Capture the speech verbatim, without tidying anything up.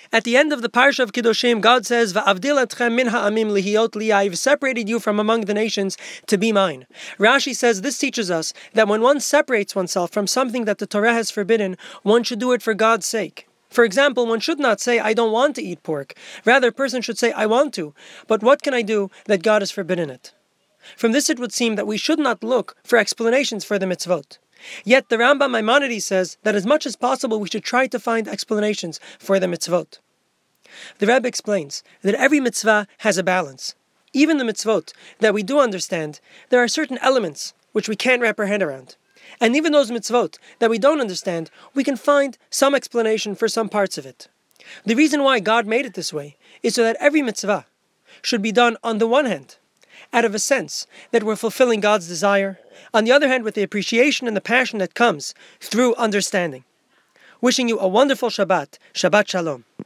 At the end of the Parsha of Kiddushim, God says, "Va'avdil etchem min ha'amim lihiyot li," I've separated you from among the nations to be mine. Rashi says this teaches us that when one separates oneself from something that the Torah has forbidden, one should do it for God's sake. For example, one should not say, "I don't want to eat pork." Rather, a person should say, "I want to, but what can I do that God has forbidden it?" From this it would seem that we should not look for explanations for the mitzvot. Yet the Rambam Maimonides says that as much as possible we should try to find explanations for the mitzvot. The Rebbe explains that every mitzvah has a balance. Even the mitzvot that we do understand, there are certain elements which we can't wrap our head around. And even those mitzvot that we don't understand, we can find some explanation for some parts of it. The reason why God made it this way is so that every mitzvah should be done on the one hand, out of a sense that we're fulfilling God's desire, on the other hand with the appreciation and the passion that comes through understanding. Wishing you a wonderful Shabbat. Shabbat Shalom.